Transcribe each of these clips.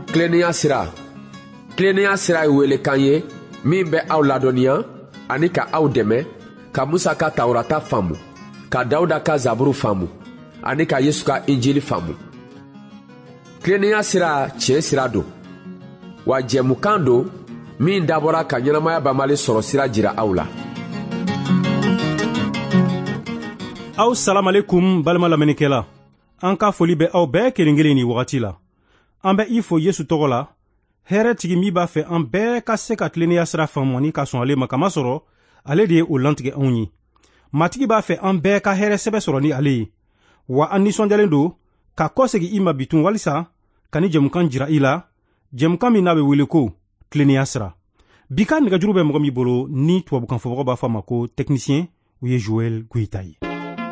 Kilennenya sira. Kilennenya sira ye welekan ye min bɛ aw ladɔnniya ani ka aw dɛmɛ ka Musa ka Tawurata faamu, ka Dawuda ka Zaburu faamu ani ka Yesu ka Injili faamu. Kilennenya sira tiɲɛ sira don, wa jɛmukan don min dabɔra ka ɲɛnamaya banbali sɔrɔ sira jira aw la. Aw salamalekun balima lamɛnnikɛla, an ka foli bɛ aw bɛɛ kelen kelen ni wagati la. An bɛ i fo Yesu tɔgɔ la, hɛrɛ tigi min b'a fɛ an bɛɛ ka se ka tilennenya sira faamu ni ka sɔn ale ma, kamasɔrɔ ale de ye o lantigɛ anw ye. Matigi b'a fɛ an bɛɛ ka hɛrɛ sɛbɛ sɔrɔ ni ale ye, wa an nisɔndiyalen don ka kɔsegi i ma bitun walisa ka ni jɛmukan jira i la, jɛmukan min n'a bɛ wele ko tilennenya sira. Bi ka nɛgɛjuru bɛ mɔgɔ min bolo ni tubabukan fɔbagaw b'a fɔ a ma ko technicien, o ye Joel Guita ye.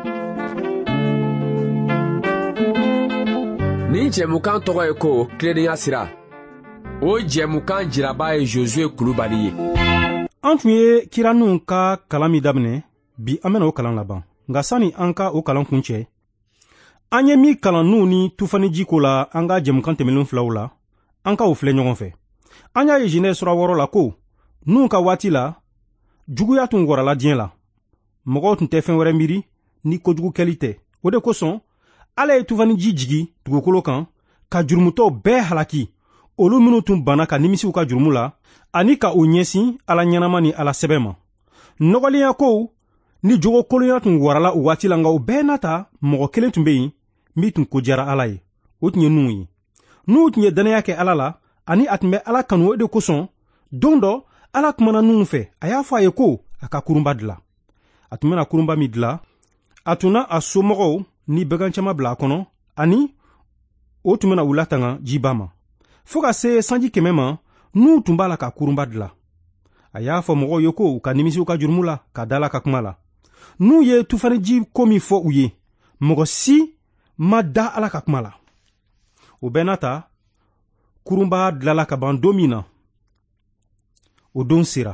Ni jɛmukan tɔgɔ ye ko tilennenya sira. O jɛmukan jiraba ye Josue Kulubali ye. An tun ye kiranunw ka kalan min daminɛ, bi an bɛna o kalan laban. Nka sani an ka o kalan kun cɛ, an ye min kalan n'u ni tufaniji ko la an ka jɛmukan tɛmɛnen filaw la, an ka o filɛ ɲɔgɔn fɛ. An y'a ye Genèse sura 6 la ko n'u ka waati la, juguya tun wɔrala diɲɛ la. Mɔgɔw tun tɛ fɛn wɛrɛ miiri ni kojugu kɛli tɛ. O de kosɔn Ala ye tufaniji jigi dugukolo kan ka jurumutɔw bɛɛ halaki, olu minnu tun banna ka nimisiw ka jurumu la, ani ka o ɲɛsin Ala ɲɛnama ni Ala sɛbɛ ma. Nɔgɔlenya kow ni jogo kolonya tun warala o waati la, nka o bɛɛ nata mɔgɔ kelen tun bɛ yen min tun ko diyara Ala ye. O tun ye Nuhu ye. Nuhu tun ye dannaya kɛ Ala la, ani a tun bɛ Ala kanu. O de kosɔn don dɔ Ala kumana Nuhu fɛ, a y'a fɔ a ye ko a ka kurunba dilan. A tun bɛna kurunba min dilan, a tun na a somɔgɔw ni bagan caman bila a kɔnɔ, ani o tun bɛna u latanga jiba ma. Fo ka se sanji 100 ma, Nuhu tun b'a la ka kurunba dilan. A y'a fɔ mɔgɔw ye ko u ka nimisiw ka jurumu la, ka da la ka kuma la. Nuhu ye tufaniji ko min fɔ u ye, mɔgɔ si ma da Ala ka kuma la. O bɛɛ nata, kurunba dilala ka ban don min na, o don sera.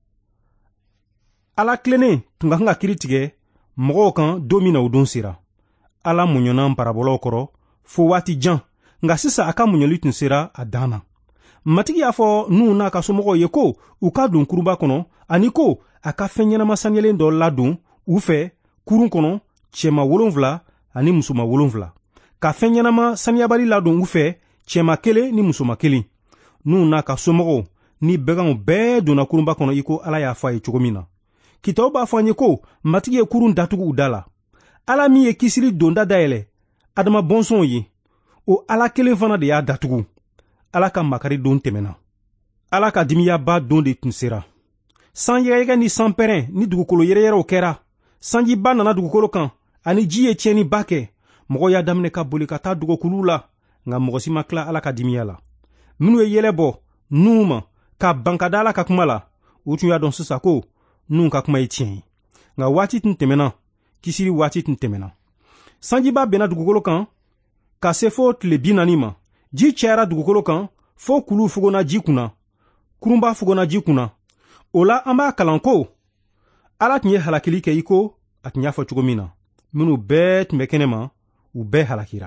Ala tilennen tun ka kan ka kiri tigɛ mɔgɔw kan don min na o don sera. Ala muɲɔna parabɔlaw kɔrɔ fo waati jan, nka sisan a ka muɲɔli tun sera a dan na. Matigi y'a fɔ Nuhu n'a ka somɔgɔw ye ko u ka don kurunba kɔnɔ, ani ko a ka fɛn ɲɛnama saniyalen dɔ ladon u fɛ kurun kɔnɔ, cɛma 7 ani musoma 7. Ka fɛn ɲɛnama saniyabali ladon u fɛ cɛma 1 ni musoma 1. Nuhu n'a ka somɔgɔw ni baganw bɛɛ donna kurunba kɔnɔ i ko Ala y'a fɔ a ye cogo min na. Kitabu b'a fɔ an ye ko matigi ye kurun datugu u da la. Ala min ye kisiri donda dayɛlɛ adama bɔnsɔnw ye, o Ala kelen fana de y'a datugu. Ala ka makari don tɛmɛna. Ala ka dimiyaba don de tun sera. San yɛgɛyɛgɛ ni san pɛrɛn ni dugukolo yɛrɛyɛrɛw kɛra. Sanjiba nana dugukolo kan, ani ji ye tiɲɛniba kɛ. Mɔgɔ y'a daminɛ ka boli ka taa dugukuluw la, nka mɔgɔ si ma tila Ala ka dimiya la. Minnu ye yɛlɛ bɔ Nuhu ma ka ban ka da Ala ka kuma la, u tun y'a dɔn sisan ko Nuhu ka kuma ye tiɲɛ ye. Nka waati tun tɛmɛna, kisiri waati tun tɛmɛna. Sanjiba bɛnna dugukolo kan ka se fo tile 40 ma. Ji cayara dugukolo kan fo kulu fugona ji kunna, kurunba fugona ji kunna. O la an b'a kalan ko Ala tun ye halakili kɛ i ko a tun y'a fɔ cogo min na. Minnu bɛɛ tun bɛ kɛnɛ ma, u bɛɛ halakira.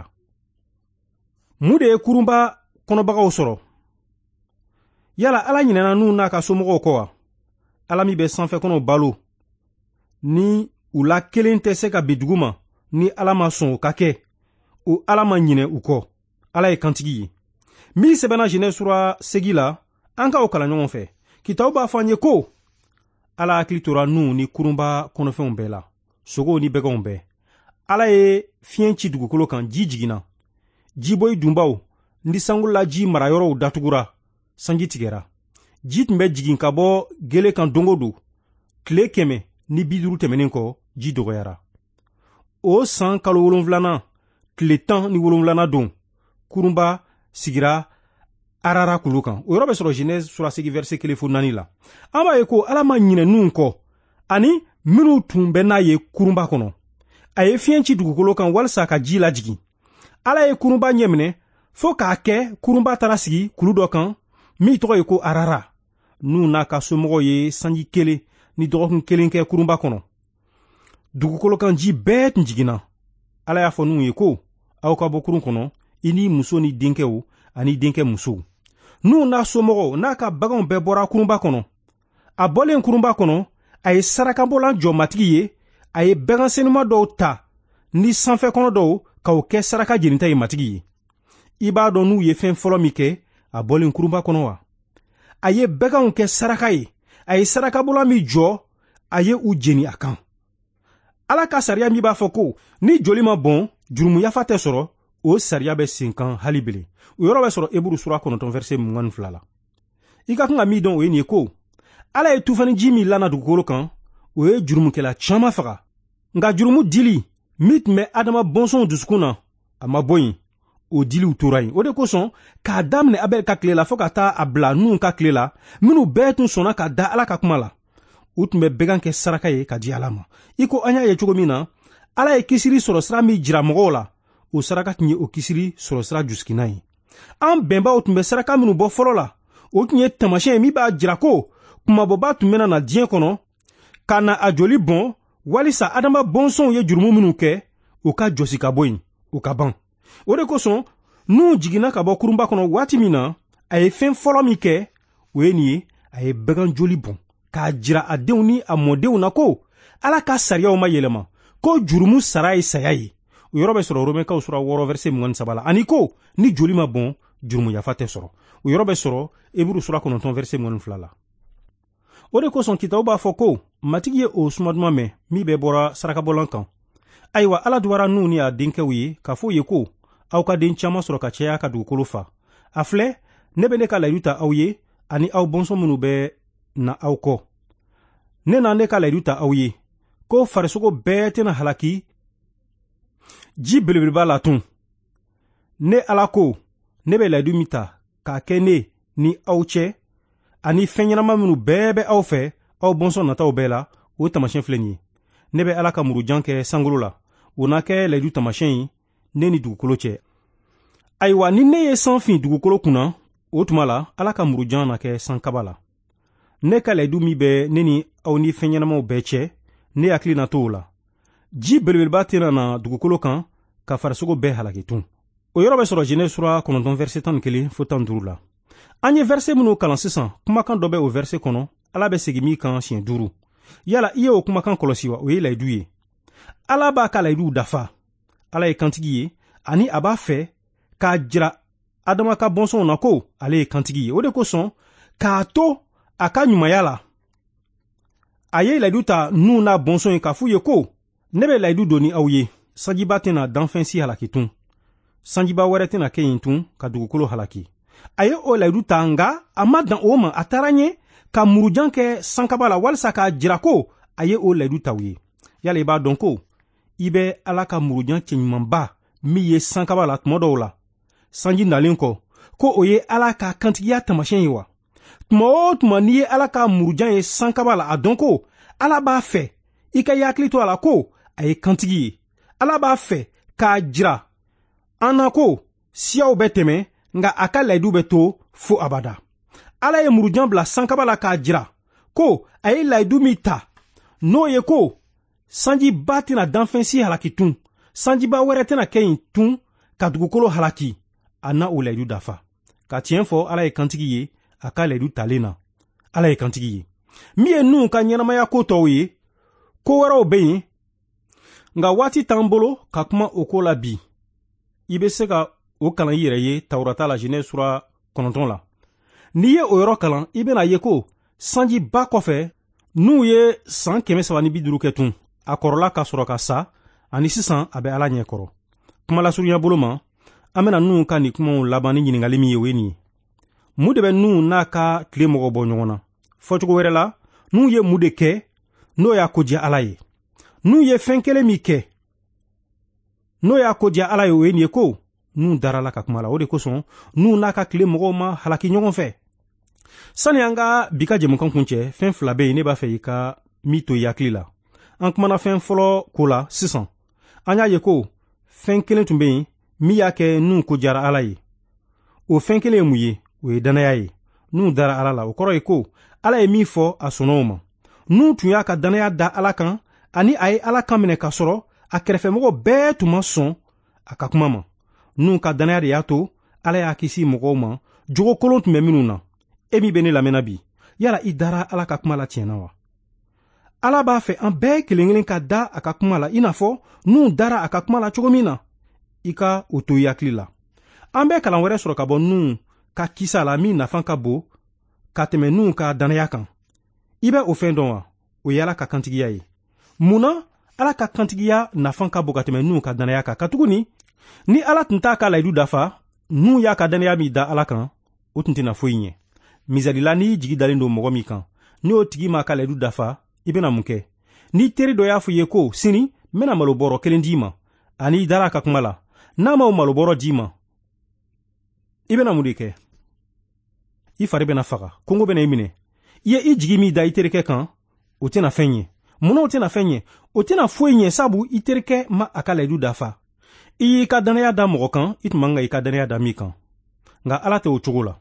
Mun de ye kurunba kɔnɔbagaw sɔrɔ? Yala Ala ɲinɛna Nuhu n'a ka somɔgɔw kɔ wa? Ala min bɛ sanfɛ kɔnɔw balo, ni u la kelen tɛ se ka bin dugu ma ni Ala ma sɔn o ka kɛ, o Ala ma ɲinɛ u kɔ. Ala ye kantigi ye. Min sɛbɛnna Genèse sura 8 la, an ka o kalan ɲɔgɔn fɛ. Kitabu b'a fɔ an ye ko Ala hakili tora Nuhu ni kurunba kɔnɔfɛnw bɛɛ la, sogow ni bɛgɛnw bɛɛ. Ala ye fiɲɛ ci dugukolo kan, ji jiginna. Jiboyi dunbaw ni sangula ji marayɔrɔw datugura, sanji tigɛra. Ji tun bɛ jigin ka bɔ gele kan don o don. Tile 100 ni 50 tɛmɛnen kɔ, ji dɔgɔyara. O san kalo 7nan, tile 17nan don, kurunba sigira Arara kulu kan. O yɔrɔ bɛ sɔrɔ Genèse sura 8 verset 1 fo 4 la. An b'a ye ko Ala ma ɲinɛ Nuhu kɔ, ani minnu tun bɛ n'a ye kurunba kɔnɔ. A ye fiɲɛ ci dugukolo kan walisa ka ji lajigin. Ala ye kurunba ɲɛminɛ fo k'a kɛ kurunba taara sigi kulu dɔ kan, min tɔgɔ ye ko Arara. Nuhu n'a ka somɔgɔw ye sanji 1 ni dɔgɔkun 1 kɛ kurunba kɔnɔ. Dugukolo kan ji bɛɛ tun jiginna. Ala y'a fɔ Nuhu ye ko aw ka bɔ kurun kɔnɔ, i ni muso ni denkɛw ani denkɛ musow. N'u n'a somɔgɔw n'a ka baganw bɛɛ bɔra kurunba kɔnɔ. A bɔlen kurunba kɔnɔ, a ye sarakabɔlan jɔ matigi ye, a ye bagan senuma dɔw ta ni sanfɛ kɔnɔ dɔw k'o kɛ saraka jeninta ye matigi ye. I b'a dɔn n'u ye fɛn fɔlɔ min kɛ a bɔlen kurunba kɔnɔ wa? A ye baganw kɛ saraka ye, a ye sarakabɔlan min jɔ, a ye u jeni a kan. Ala ka sariya min b'a fɔ ko ni joli ma bɔn jurumu yafa tɛ sɔrɔ, o sariya bɛ sen kan hali bele. O yɔrɔ bɛ sɔrɔ Hébreux sura 9 verset 22 la. I ka kan ka min dɔn o ye nin ye ko Ala ye tufaniji min lana dugukolo kan, o ye jurumukɛla caman faga. Nka jurumu dili min tun bɛ Adama bɔnsɔnw dusukun na, a ma bɔ yen. O diliw tora yen. O de kosɔn k'a daminɛ Abel ka tile la fɔ ka taa a bila Nuhun ka tile la, minnu bɛɛ tun sɔnna ka da Ala ka kuma la. U tun bɛ bɛgan kɛ saraka ye ka di Ala ma. I ko an y'a ye cogo min na, Ala ye kisiri sɔrɔ sira min jira mɔgɔw la, o saraka tun ye o kisiri sɔrɔ sira jusikina ye. An bɛnbaw tun bɛ saraka minnu bɔ fɔlɔ la, o tun ye tamasiyɛn min b'a jira ko kumabɔba tun bɛna na diɲɛ kɔnɔ ka na a joli bɔn, walisa Adama bɔnsɔnw ye jurumu minnu kɛ, o ka jɔsi ka bɔ yen, o ka ban. O de kosɔn Nuhun jiginna ka bɔ kurunba kɔnɔ waati min na, a ye fɛn fɔlɔ min kɛ, o ye nin ye, a ye bagan joli bɔn k'a jira a denw ni a mɔdenw na ko Ala ka sariyaw ma yɛlɛma, ko jurumu sara ye saya ye. O yɔrɔ bɛ sɔrɔ Romains sura 6 verset 23 la. Ani ko ni joli ma bɔn jurumu yafa tɛ sɔrɔ. O yɔrɔ bɛ sɔrɔ Hébreux sura 9 verset 22 la. O de kosɔn kitabu b'a fɔ ko matigi ye o suma duman mɛn min bɛ bɔra sarakabɔlan kan. Ayiwa, Ala dwara Nuhun ni a denkɛw ye k'a fɔ ye ko aw ka den caman sɔrɔ ka caya ka dugukolo fa. A filɛ, ne bɛ ne ka layidu ta aw ye ani aw bɔnsɔn minnu bɛ na aw kɔ. Ne na ne ka layidu ta aw ye ko farisogo bɛɛ tɛna halaki ji belebeleba la tun. Ne Ala ko ne bɛ layidu min ta k'a kɛ ne ni aw cɛ ani fɛn ɲɛnama minnu bɛɛ bɛ aw fɛ aw bɔnsɔn nataw bɛɛ la, o tamasiyɛn filɛ nin ye. Ne bɛ Ala ka murujan kɛ sankolo la, o n'a kɛ layidu tamasiyɛn ye ne ni dugukolo cɛ. Ayiwa, ni ne ye san fin dugukolo kunna, o tuma la Ala ka murujan na kɛ sankaba la. Ne ka layidu min bɛ ne ni aw ni fɛn ɲɛnamaw bɛɛ cɛ, ne hakili na to o la. Ji belebeleba tɛna na dugukolo kan ka farisogo bɛɛ halaki tun. O yɔrɔ bɛ sɔrɔ Genèse sura 9 verset 11 fo 15 la. An ye verset minnu kalan sisan, kumakan dɔ bɛ o verset kɔnɔ, Ala bɛ segin min kan siɲɛ 5. Yala i ye o kumakan kɔlɔsi wa? O ye layidu ye. Ala b'a ka layiduw dafa. Ala ye kantigi ye, ani a b'a fɛ k'a jira Adama ka bɔnsɔnw na ko ale ye kantigi ye. O de kosɔn k'a to a ka ɲumanya la, a ye layidu ta Nuhun n'a bɔnsɔn ye k'a f'u ye ko ne bɛ layidu don ni aw ye, sanjiba tɛna danfɛn si halaki tun. Sanjiba wɛrɛ tɛna kɛ yen tun ka dugukolo halaki. A ye o layidu ta, nga a ma dan o ma, a taara ɲɛ ka murujan kɛ sankaba la walisa k'a jira ko a ye o layidu taw ye. Yala i b'a dɔn ko i bɛ Ala ka murujan cɛɲumanba min ye sankaba la tuma dɔw la, sanji nalen kɔ, ko o ye Ala ka kantigiya tamasiyɛn ye wa? Tuma o tuma n'i ye Ala ka murujan ye sankaba la, a dɔn ko Ala b'a fɛ i ka yakili to a la ko a ye kantigi ye. Ala b'a fɛ k'a jira an na ko siyaw bɛ tɛmɛ, nga a ka layidu bɛ to fo abada. Ala ye murujan bila sankaba la k'a jira ko a ye layidu min ta, n'o ye ko sanjiba tɛna danfɛn si halaki tun, sanjiba wɛrɛ tɛna kɛ yen tun ka dugukolo halaki. A na o layidu dafa. Ka tiɲɛ fɔ, Ala ye kantigi ye a ka layidu talen na. Ala ye kantigi ye min ye Nuhun ka ɲɛnamaya ko tɔw ye. Ko wɛrɛw bɛ yen, nga waati t'an bolo ka kuma o ko la bi. I bɛ se ka o kalan i yɛrɛ ye Tawurata la, Genèse sura 9 la. N'i ye o yɔrɔ kalan, i bɛna ye ko sanjiba kɔfɛ Nuhun ye san 350 kɛ tun. A kɔrɔla ka sɔrɔ ka sa, ani sisan a bɛ Ala ɲɛ kɔrɔ. Kuma lasurunya bolo ma, an bɛna Nuhun ka nin kumaw laban ni ɲininkali min ye, o ye nin ye. Mun de bɛ Nuhun n'a ka tile mɔgɔ bɔ ɲɔgɔn na? Fɔcogo wɛrɛ la, Nuhun ye mun de kɛ n'o y'a ko diya Ala ye? Nuhun ye fɛn kelen min kɛ n'o y'a ko diya Ala ye, o ye nin ye ko Nuhun dara Ala ka kuma la. O de kosɔn Nuhun n'a ka tile mɔgɔw ma halaki ɲɔgɔn fɛ. Sani an ka bi ka jɛmukan kun cɛ, fɛn fila bɛ yen ne b'a fɛ i ka min to i hakili la. An kumana fɛn fɔlɔ ko la sisan. An y'a ye ko fɛn kelen tun bɛ yen min y'a kɛ Nuhun ko diyara Ala ye. O fɛn kelen ye mun ye? O ye danaya ye. Nuhun dara Ala la. O kɔrɔ ye ko Ala ye min fɔ a sɔnna o ma. Nuhun tun y'a ka danaya da Ala kan, ani a ye Ala kan minɛ ka sɔrɔ a kɛrɛfɛmɔgɔ bɛɛ tun ma sɔn a ka kuma ma. Nuhun ka danaya de y'a to ala y'a kisi mɔgɔw ma jogo kolon tun bɛ minnu na. E min bɛ ne lamɛnna bi, yala i dara ala ka kuma la tiɲɛna wa? ala b'a fɛ an bɛɛ kelen kelen ka da a ka kuma la i n'a fɔ Nuhu dara a ka kuma la cogo min na. I ka o to i hakili la. An bɛ kalan wɛrɛ sɔrɔ ka bɔ Nuhu ka kisa la min nafan ka bon ka tɛmɛ Nuhu ka dannaya kan. I bɛ o fɛn dɔn wa? O ye ala ka kantigiya ye. Munna ala ka kantigiya nafan ka bon ka tɛmɛ Nuhu ka dannaya kan? Katuguni, ni ala tun t'a ka layidu dafa, Nuhu y'a ka dannaya min da ala kan, o tun tɛna foyi ɲɛ. Misali la, n'i jigi dalen don mɔgɔ min kan, ni o tigi m'a ka layidu dafa, i bena mun kɛ? Ni teri dɔ y'a fɔ i ye ko sini n bena malobɔrɔ 1 d'i ma, ani i dara a ka kuma la, n'a ma o malobɔrɔ d'i ma, i bena mun de kɛ? I fari bena faga, kongo bena i minɛ. I ye i jigi min da i terikɛ kan, o tɛna fɛn ɲɛ. Munna o tɛna fɛn ɲɛ? O tɛna foyi ɲɛ sabu i terikɛ ma a ka layidu dafa. I y'i ka dannaya da mɔgɔ kan, i tun man ka i ka dannaya da min kan. Nka ala tɛ o cogo la.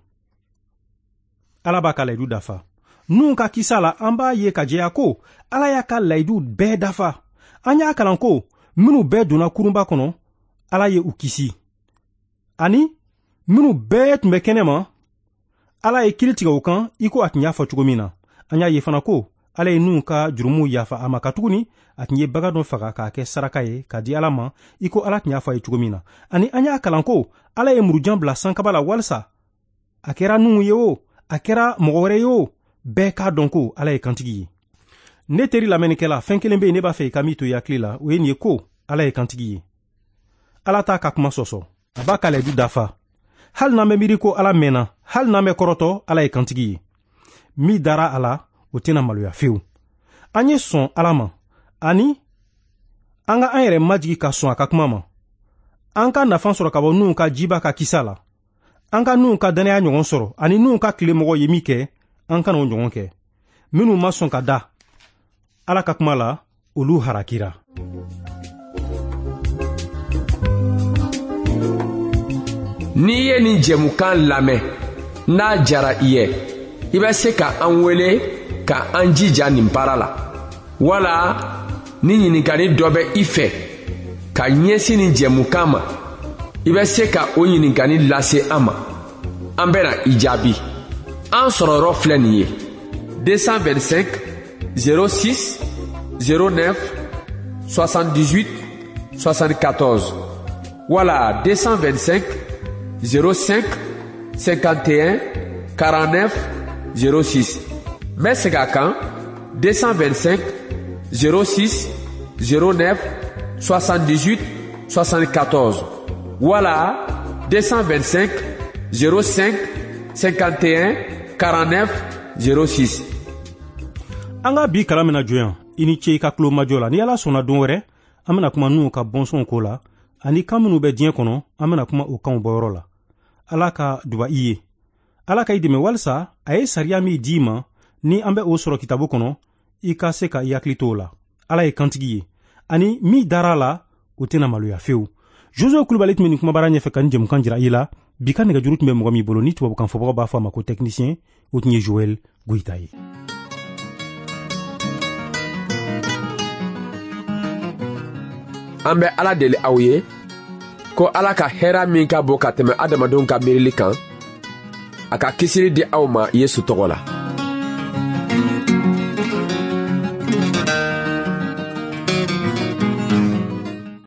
ala b'a ka layidu dafa. Nuhu ka kisa la, an b'a ye ka jɛya ko ala y'a ka layidu bɛɛ dafa. An y'a kalan ko minnu bɛɛ donna kurunba kɔnɔ, ala ye u kisi. Ani minnu bɛɛ tun bɛ kɛnɛ ma, ala ye kiri tigɛ u kan i ko a tun y'a fɔ cogo min na. An y'a ye fana ko ala ye Nuhu ka jurumu yafa a ma, katuguni a tun ye bagan dɔ faga k'a kɛ saraka ye k'a di ala ma i ko ala tun y'a fɔ a ye cogo min na. Ani an y'a kalan ko ala ye murujan bila sankaba la walisa a kɛra Nuhu ye o, a kɛra mɔgɔ wɛrɛ ye o, bɛɛ k'a dɔn ko ala ye kantigi ye. Ne teri lamɛnnikɛla, fɛn kelen bɛ yen ne b'a fɛ i ka min to i hakili la, o ye nin ye ko ala ye kantigi ye. ala t'a ka kuma sɔsɔ, a b'a ka layidu dafa. Hali n'an bɛ miiri ko ala mɛnna, hali n'an bɛ kɔrɔtɔ, ala ye kantigi ye. Min dara a la, o tɛna maloya fewu. An ye sɔn ala ma, ani an ka an yɛrɛ majigi ka sɔn a ka kuma ma. An ka nafan sɔrɔ ka bɔ Nuhu ka jiba ka kisa la. An ka Nuhu ka dannaya ɲɔgɔn sɔrɔ, ani Nuhu ka tile mɔgɔ ye min kɛ, an kana o ɲɔgɔn kɛ. Minnu ma sɔn ka da ala ka kuma la, olu harakira. N'i ye nin jɛmukan lamɛn, n'a jara i ye, i bɛ se ka an wele ka an jija nin baara la. Wala ni ɲininkali dɔ bɛ i fɛ ka ɲɛsin nin jɛmukan ma, i bɛ se ka o ɲininkali lase an ma. An bɛna i jaabi. An sɔrɔyɔrɔ filɛ nin ye: 225 06 09 78 74 wala 225 05 51 49 06. N bɛ segin a kan: 225 06 09 78 74 wala 225 05 51 49 06. An ka bi kalan mina joyan, i ni ce i ka tulo majɔ la. Ni ala sɔnna don wɛrɛ, an bena kuma Nuhu ka bɔnsɔnw ko la, ani kan minnu bɛ diɲɛ kɔnɔ, an bena kuma o kanw bɔyɔrɔ la. ala ka duba i ye. ala ka i dɛmɛ walisa a ye sariya min di i ma, ni an bɛ o sɔrɔ kitabu kɔnɔ, i ka se ka i hakili to o la. ala ye kantigi ye, ani min dara a la, o tɛna maloya fewu. Josué Kulibali tun bɛ nin kumabara ɲɛfɛ ka nin jɛmukan jira i la. Bi ka nɛgɛjuru tun bɛ mɔgɔ min bolo, ni tubabukan fɔbagaw b'a fɔ a ma ko technicien, o tun ye Joël Goyita ye. An bɛ ala deli aw ye ko ala ka hɛra min ka bon ka tɛmɛ adamadenw ka miirili kan, a ka kisiri di aw ma Yesu tɔgɔ la.